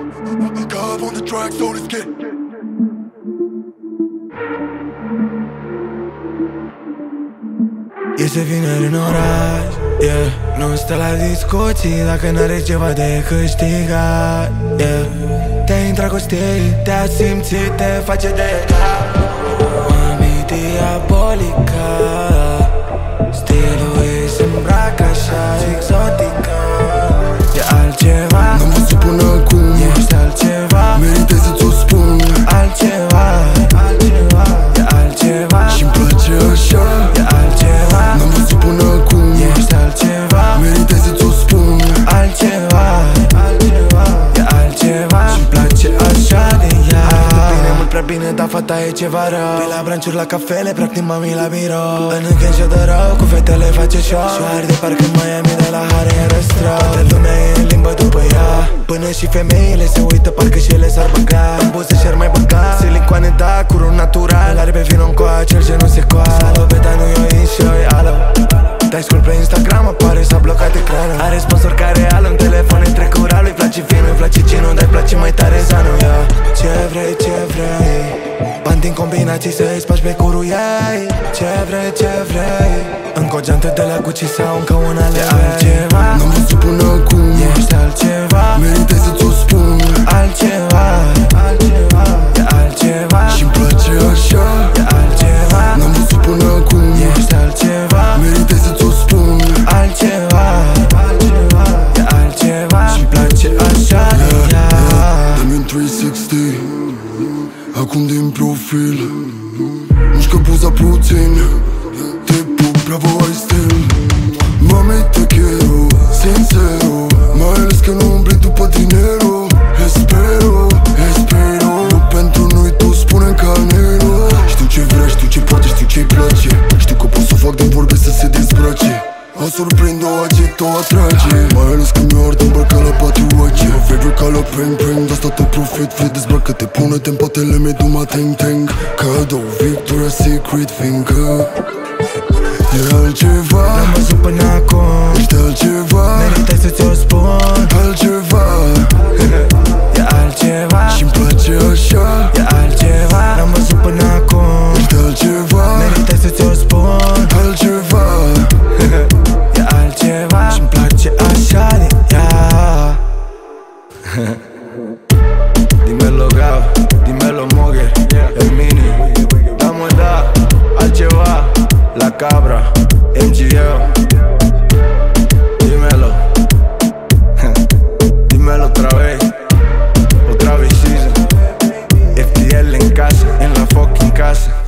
Scarf on the track, so let's get. Este vineri în oraș, yeah. Nu stă la discuții dacă n-are ceva de câștigat, yeah. Te-ai îndrăgostit, te-ai simțit, te face de cap. Mami diabolică, stilul ei se îmbracă așa exotică. E altceva, n-am văzut până acum. ești altceva, merită să ți-o spun. altceva, altceva, e altceva. Și-mi place așa, e altceva, n-am văzut până acum. ești altceva, merită să ți-o spun. altceva, altceva, e altceva. Și-mi place așa de ea. Bine, mult prea bine, dar fata e ceva rău. Pe la branciuri, la cafele, practic mami la birou. În weekend și-o dă rău, cu fetele face show. Și arde parcă în Miami de la Hare în răstrău. Toată lumea e în limbă după ea. Până și femeile se uită, parcă și ele s-ar băga. În buze și-ar mai băga silicoane, da, curul natural. Are pe vino încoa, cel ce nu se coa. Salopeta nu e o issue, e alo. Te-ai scroll pe Instagram, apare, s-a blocat ecranul. Are sponsor care ală în telefon, între cural. Îi place vinul, îi place ginul, dar îi place mai tare zanul, yeah. Ce vrei, ce vrei? Bani din combinații să-i spargi pe curul ei. Ce vrei, ce vrei? Încă o geantă de la Gucci sau încă una de altceva. N-am văzut până acum. Ești altceva, merită să ți-o spun. altceva, altceva, e altceva. Și-mi place așa, e altceva, n-am văzut până acum. ești altceva, merită să ți-o spun. altceva, altceva, e altceva. Și-mi place așa de ea. Dă-mi în 360, acum din profil. Mișcă buza puțin, te pup, bravo, ai stil. Mami, te quiero, sincero. Mai ales că nu umbli după dinero. Espero, espero. Nu pentru noi, tu spune ca Nero. Știu ce vrea, știu ce poate, știu ce-i place. Știu că pot să fac din vorbe să se dezbrace. O surprind, o agit, o atrage. Mai ales când mi-o ard îmbrăcat la patioace. Mă vei ca la prank, de-asta te profit. Fii dezbracă-te, pune-te în patele mei, du-mă teng-teng. Cadou, Victoria's Secret, fiindcă e altceva. N-am văzut până acum, Ești altceva, merită să ți-o spun. altceva. E altceva, Și-mi place așa, e altceva. N-am văzut până acum, ești altceva, merită să ți-o spun. altceva. E altceva, și-mi place așa de ea. Dímelo Gao, dímelo Moger, el Mini. Vamos da, altceva, la cabra, MGL. Dímelo, dímelo otra vez season. FTL en casa, en la fucking casa.